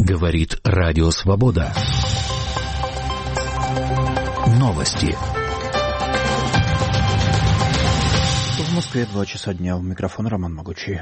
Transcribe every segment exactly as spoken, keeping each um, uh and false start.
Говорит Радио Свобода. Новости. В Москве два часа дня. У микрофона Роман Могучий.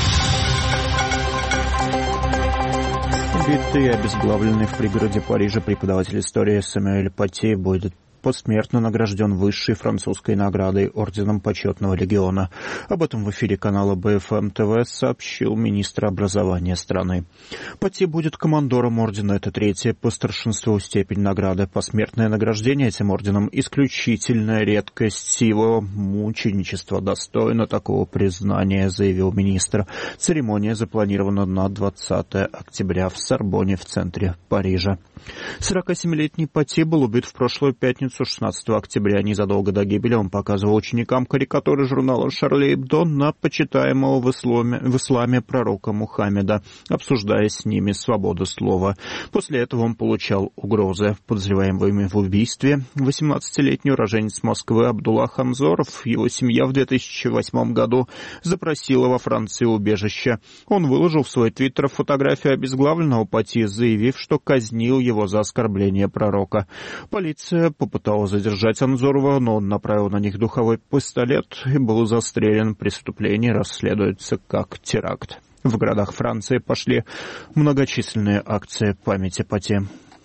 Убитый и обезглавленный в пригороде Парижа преподаватель истории Сэмюэль Пати будет посмертно награжден высшей французской наградой орденом почетного легиона. Об этом в эфире канала Бэ Эф Эм Тэ Вэ сообщил министр образования страны. Пати будет командором ордена. Это третья по старшинству степень награды. Посмертное награждение этим орденом — исключительная редкость. Его мученичество достойно такого признания, заявил министр. Церемония запланирована на двадцатое октября в Сорбонне в центре Парижа. сорокасемилетний Пати был убит в прошлую пятницу, шестнадцатого октября. Незадолго до гибели он показывал ученикам карикатуры журнала «Шарли Эбдо» на почитаемого в исламе, в исламе пророка Мухаммеда, обсуждая с ними свободу слова. После этого он получал угрозы. Подозреваемыми в убийстве восемнадцатилетний уроженец Москвы Абдулла Хамзоров. Его семья в две тысячи восьмом году запросила во Франции убежище. Он выложил в свой твиттер фотографию обезглавленного Пати, заявив, что казнил его за оскорбление пророка. Полиция попыталась задержать Анзорова, но он направил на них духовой пистолет и был застрелен. Преступление расследуется как теракт. В городах Франции пошли многочисленные акции памяти Пати.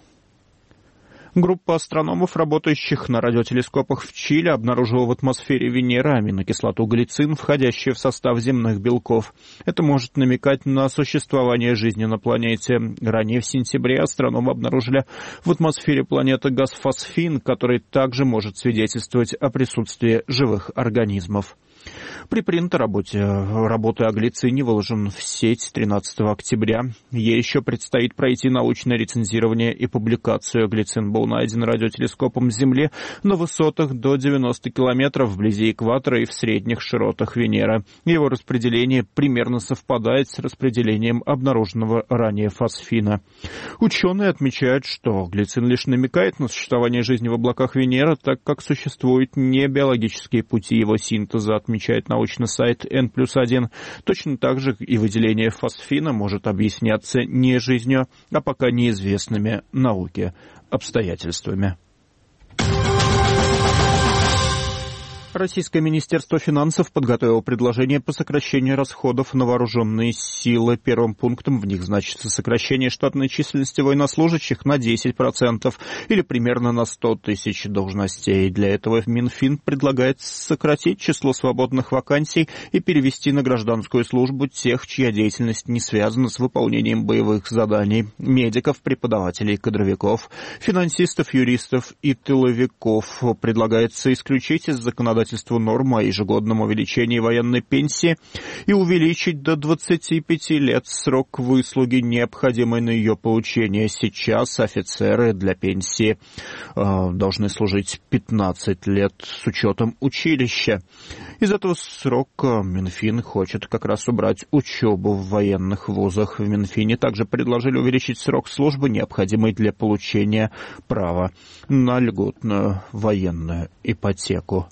Группа астрономов, работающих на радиотелескопах в Чили, обнаружила в атмосфере Венеры аминокислоту глицин, входящую в состав земных белков. Это может намекать на существование жизни на планете. Ранее в сентябре астрономы обнаружили в атмосфере планеты газ фосфин, который также может свидетельствовать о присутствии живых организмов. Припринт работы, работы о глицине выложен в сеть тринадцатого октября. Ей еще предстоит пройти научное рецензирование и публикацию. Глицин был найден радиотелескопом с Земли на высотах до девяноста километров вблизи экватора и в средних широтах Венеры. Его распределение примерно совпадает с распределением обнаруженного ранее фосфина. Ученые отмечают, что глицин лишь намекает на существование жизни в облаках Венеры, так как существуют небиологические пути его синтеза, отмечает научный сайт эн плюс один. Точно так же и выделение фосфина может объясняться не жизнью, а пока неизвестными науке обстоятельствами. Российское Министерство финансов подготовило предложение по сокращению расходов на вооруженные силы. Первым пунктом в них значится сокращение штатной численности военнослужащих на десять процентов или примерно на сто тысяч должностей. Для этого Минфин предлагает сократить число свободных вакансий и перевести на гражданскую службу тех, чья деятельность не связана с выполнением боевых заданий: медиков, преподавателей, кадровиков, финансистов, юристов и тыловиков. Предлагается исключить из законодательства норму о ежегодном увеличении военной пенсии и увеличить до двадцати пяти лет срок выслуги, необходимый на ее получение. Сейчас офицеры для пенсии э, должны служить пятнадцать лет с учетом училища. Из этого срока Минфин хочет как раз убрать учебу в военных вузах. В Минфине также предложили увеличить срок службы, необходимый для получения права на льготную военную ипотеку.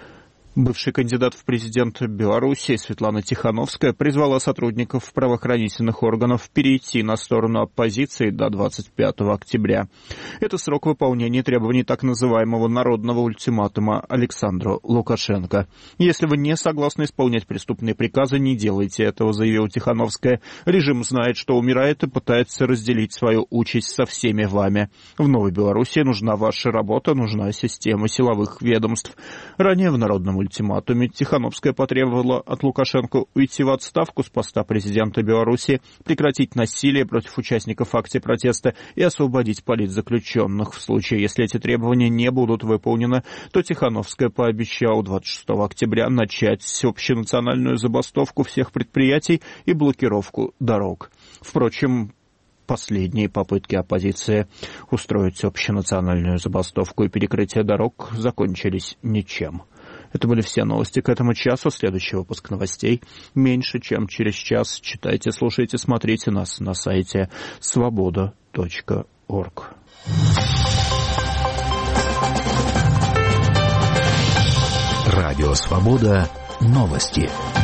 Бывший кандидат в президенты Беларуси Светлана Тихановская призвала сотрудников правоохранительных органов перейти на сторону оппозиции до двадцать пятого октября. Это срок выполнения требований так называемого народного ультиматума Александру Лукашенко. «Если вы не согласны исполнять преступные приказы, не делайте этого», заявила Тихановская. «Режим знает, что умирает, и пытается разделить свою участь со всеми вами. В Новой Беларуси нужна ваша работа, нужна система силовых ведомств». Ранее в народном ультиматуме Тихановская потребовала от Лукашенко уйти в отставку с поста президента Беларуси, прекратить насилие против участников акций протеста и освободить политзаключенных. В случае, если эти требования не будут выполнены, то Тихановская пообещала двадцать шестого октября начать общенациональную забастовку всех предприятий и блокировку дорог. Впрочем, последние попытки оппозиции устроить общенациональную забастовку и перекрытие дорог закончились ничем. Это были все новости к этому часу. Следующий выпуск новостей меньше, чем через час. Читайте, слушайте, смотрите нас на сайте свобода точка орг. Радио «Свобода». Новости.